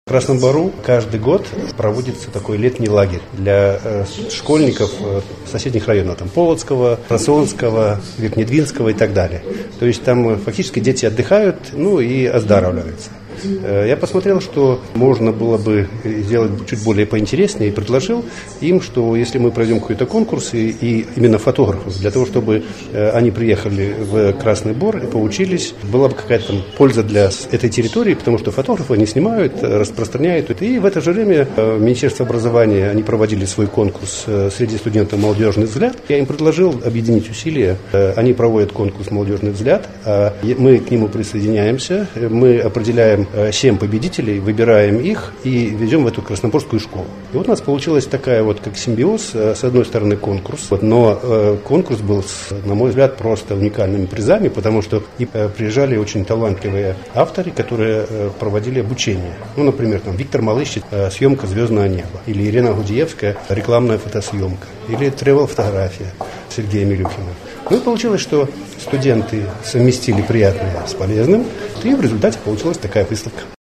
В Красном Бару каждый год проводится такой летний лагерь для школьников соседних районов, там Полоцкого, Красонского, Верхнедвинского и так далее. То есть там фактически дети отдыхают, и оздоравливаются. Я посмотрел, что можно было бы сделать чуть более поинтереснее, и предложил им, что если мы пройдем какой-то конкурс, и именно фотографов, для того, чтобы они приехали в Красный Бор и поучились, была бы какая-то польза для этой территории, потому что фотографы они снимают, распространяют. И в это же время Министерство образования, они проводили свой конкурс среди студентов «Молодежный взгляд». Я им предложил объединить усилия. Они проводят конкурс «Молодежный взгляд», а мы к нему присоединяемся, мы определяем 7 победителей, выбираем их и везем в эту красноборскую школу. И вот у нас получилась такая как симбиоз, с одной стороны конкурс, но конкурс был, на мой взгляд, просто уникальными призами, потому что приезжали очень талантливые авторы, которые проводили обучение. Например, Виктор Малыщик, съемка «Звездное небо», или Ирина Гудиевская, рекламная фотосъемка, или тревел-фотография Сергея Милюхина. И получилось, что студенты совместили приятное с полезным, и в результате получилась такая выставка.